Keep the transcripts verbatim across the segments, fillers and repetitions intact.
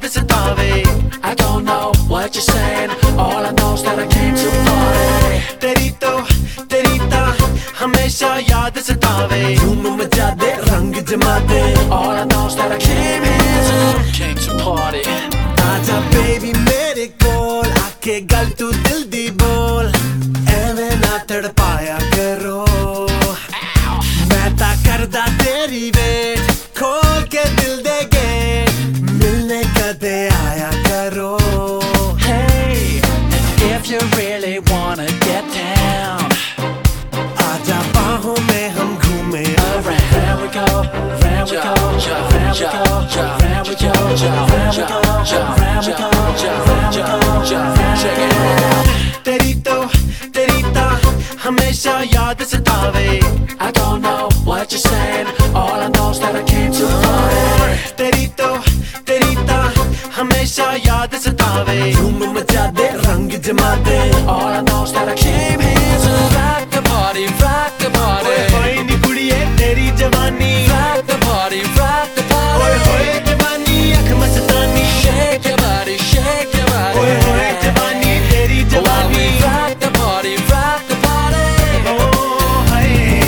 याद सतावे I don't know what you're saying All I know is that I came to party तेरी तो तेरी ता हमेशा याद सतावे धूम मचा दे रंग जमा दे All I know is that I came here to came to party आजा baby मेरे कोल आके गल तू दिल दी बोल एवे ना तड़पाया करो मैं ता करदा तेरी वेट खोल के दिल दे गेट मिलने कदे आया करो Hey, and if you really wanna get down आजा बाहों में हम घूमे around Round we go, round we go, round we go, round we go, round we go, round we go, round we go, check it out तेरी तो तेरी ता हमेशा याद सतावे I don't know what you're saying All I know is that I came to party तेरी तो तेरी ता हमेशा याद सतावे धूम मचा दे रंग जमा दे All I know is that I came here to rock the party, rock the party ओए नी कुड़िए तेरी जवानी Rock the party, rock the party ओए होए जवानी अख मस्तानी Shake your body, shake your body ओए होए जवानी तेरी जवानी Rock the party, rock the party Oh हाय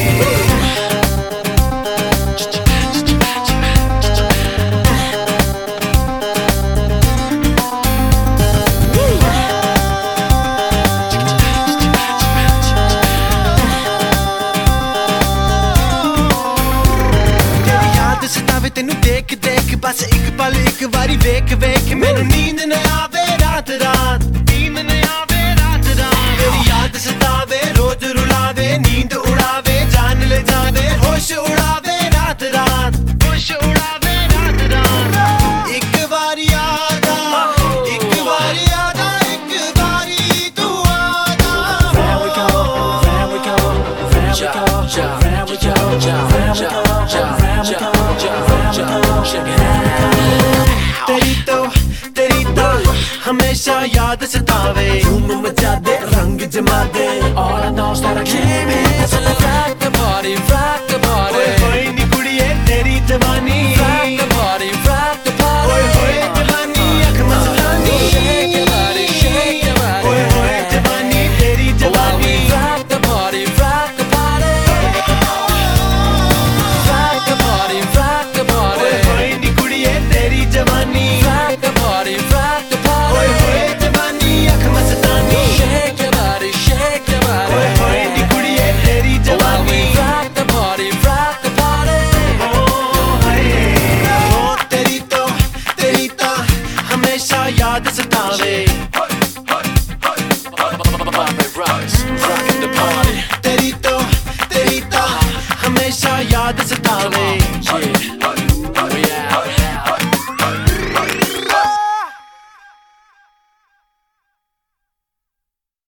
सतावे तेनू देख देख बस एक पल एक बारी वेख वेख मैनू नींद न आवे रात रात नींद न आवे रात रात तेरी याद सतावे रोज रुलावे नींद उड़ावे जान ले जावे होश उड़ावे रात रात होश उड़ावे रात रात एक बारी याद आ एक बारी याद आ एक बारी तू आजा Round we go, round we go, round we go, round we go, round we go, round we go तेरी तो तेरी तो हमेशा याद सतावे धूम मचा दे रंग जमा दे All I know is that I came here to rock the party, rock the